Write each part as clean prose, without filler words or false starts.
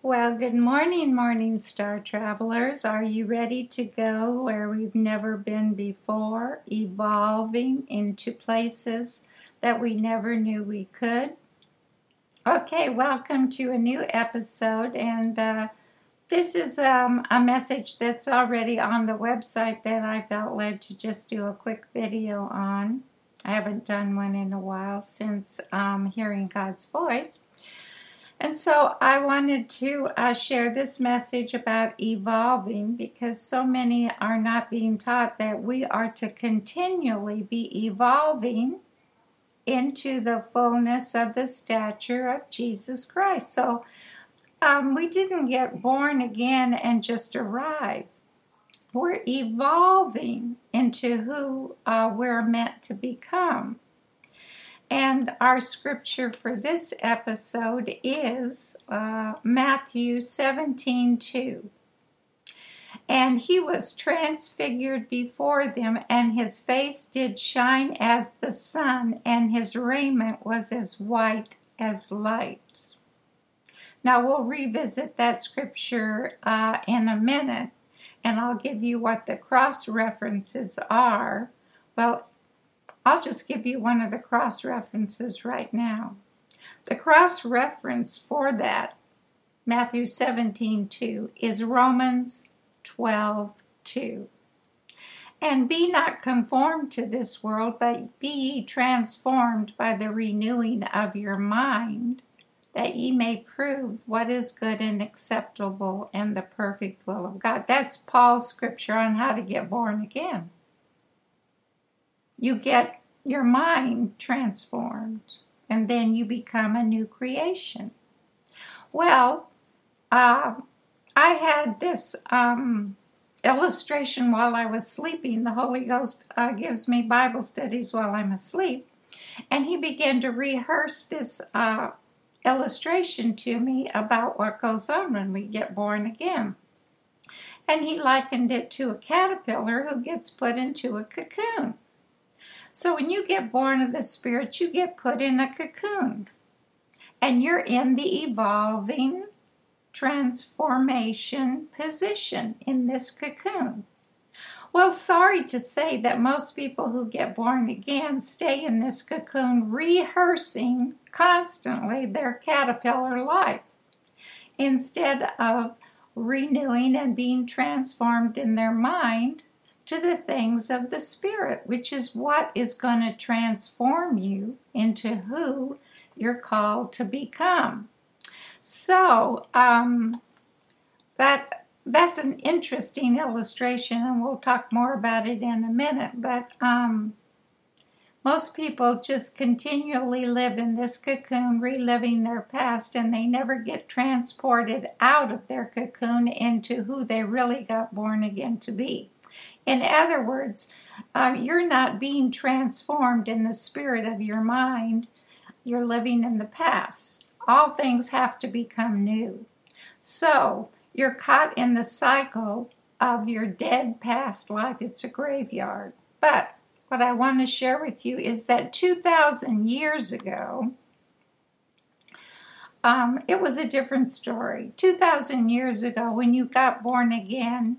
Well, good morning, Morning Star Travelers. Are you ready to go where we've never been before, evolving into places that we never knew we could? Okay, welcome to a new episode, and this is a message that's already on the website that I felt led to just do a quick video on. I haven't done one in a while since hearing God's voice. And so I wanted to share this message about evolving because so many are not being taught that we are to continually be evolving into the fullness of the stature of Jesus Christ. So we didn't get born again and just arrive. We're evolving into who we're meant to become. And our scripture for this episode is Matthew 17:2. And he was transfigured before them, and his face did shine as the sun, and his raiment was as white as light. Now we'll revisit that scripture in a minute, and I'll give you what the cross references are. Well, I'll just give you one of the cross references right now. The cross reference for that, Matthew 17:2, is Romans 12:2. And be not conformed to this world, but be ye transformed by the renewing of your mind, that ye may prove what is good and acceptable and the perfect will of God. That's Paul's scripture on how to get born again. You get your mind transformed, and then you become a new creation. Well, I had this illustration while I was sleeping. The Holy Ghost gives me Bible studies while I'm asleep, and he began to rehearse this illustration to me about what goes on when we get born again. And he likened it to a caterpillar who gets put into a cocoon. So when you get born of the Spirit, you get put in a cocoon. And you're in the evolving transformation position in this cocoon. Well, sorry to say that most people who get born again stay in this cocoon rehearsing constantly their caterpillar life instead of renewing and being transformed in their mind to the things of the Spirit, which is what is going to transform you into who you're called to become. So that's an interesting illustration, and we'll talk more about it in a minute. But most people just continually live in this cocoon, reliving their past, and they never get transported out of their cocoon into who they really got born again to be. In other words, you're not being transformed in the spirit of your mind. You're living in the past. All things have to become new. So you're caught in the cycle of your dead past life. It's a graveyard. But what I want to share with you is that 2,000 years ago, it was a different story. 2,000 years ago, when you got born again,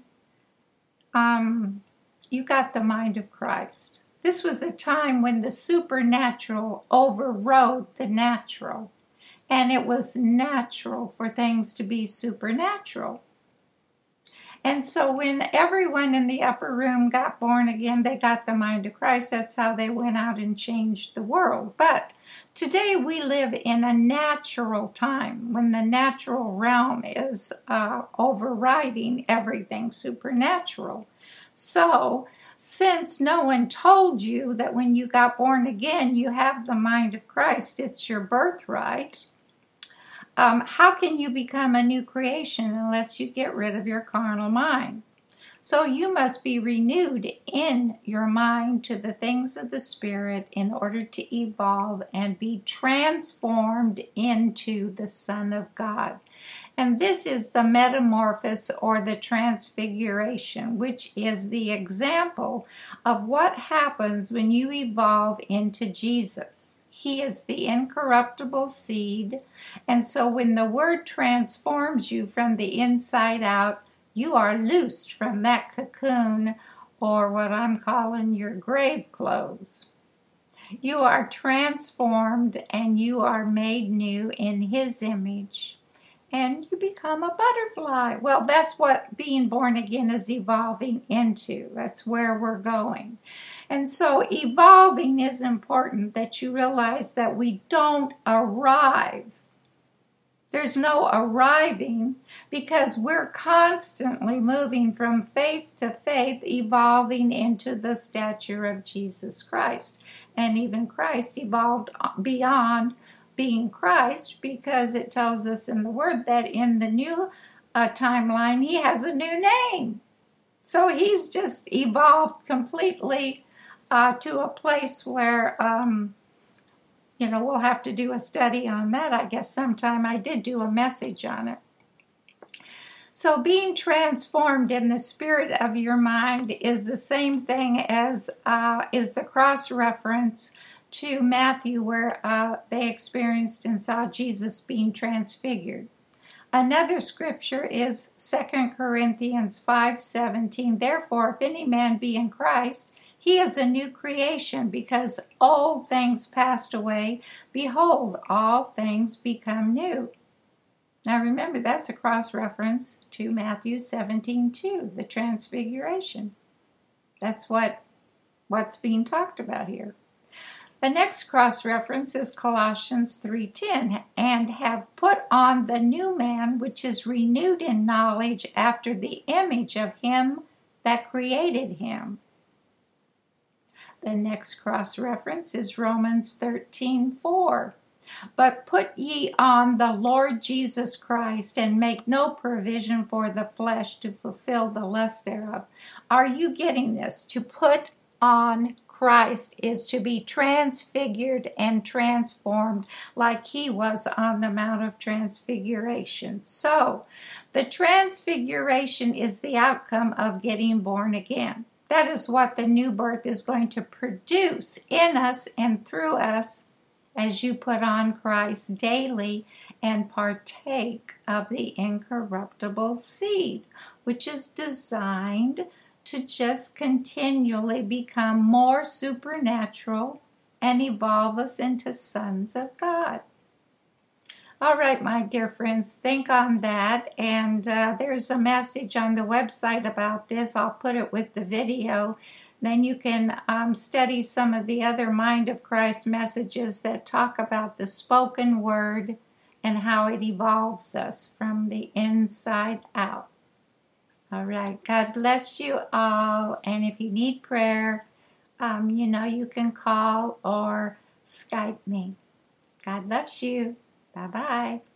you got the mind of Christ. This was a time when the supernatural overrode the natural, and it was natural for things to be supernatural. And so when everyone in the upper room got born again, they got the mind of Christ. That's how they went out and changed the world. But today we live in a natural time when the natural realm is overriding everything supernatural. So, since no one told you that when you got born again you have the mind of Christ, it's your birthright, how can you become a new creation unless you get rid of your carnal mind? So you must be renewed in your mind to the things of the Spirit in order to evolve and be transformed into the Son of God. And this is the metamorphosis or the transfiguration, which is the example of what happens when you evolve into Jesus. He is the incorruptible seed. And so when the Word transforms you from the inside out, you are loosed from that cocoon, or what I'm calling your grave clothes. You are transformed and you are made new in His image. And you become a butterfly. Well, that's what being born again is evolving into. That's where we're going. And so evolving is important, that you realize that we don't arrive. There's no arriving, because we're constantly moving from faith to faith, evolving into the stature of Jesus Christ. And even Christ evolved beyond being Christ, because it tells us in the Word that in the new timeline, He has a new name. So He's just evolved completely to a place where, we'll have to do a study on that. I guess sometime I did do a message on it. So being transformed in the spirit of your mind is the same thing as is the cross-reference to Matthew, where they experienced and saw Jesus being transfigured. Another scripture is 2 Corinthians 5:17. Therefore, if any man be in Christ, he is a new creation, because old things passed away. Behold, all things become new. Now remember, that's a cross-reference to Matthew 17:2, the transfiguration. That's what's being talked about here. The next cross-reference is Colossians 3:10, and have put on the new man, which is renewed in knowledge after the image of Him that created him. The next cross-reference is Romans 13:4. But put ye on the Lord Jesus Christ, and make no provision for the flesh to fulfill the lust thereof. Are you getting this? To put on Christ is to be transfigured and transformed like He was on the Mount of Transfiguration. So, the transfiguration is the outcome of getting born again. That is what the new birth is going to produce in us and through us as you put on Christ daily and partake of the incorruptible seed, which is designed to just continually become more supernatural and evolve us into sons of God. All right, my dear friends, think on that. And there's a message on the website about this. I'll put it with the video. Then you can study some of the other Mind of Christ messages that talk about the spoken word and how it evolves us from the inside out. All right. God bless you all. And if you need prayer, you can call or Skype me. God loves you. Bye-bye.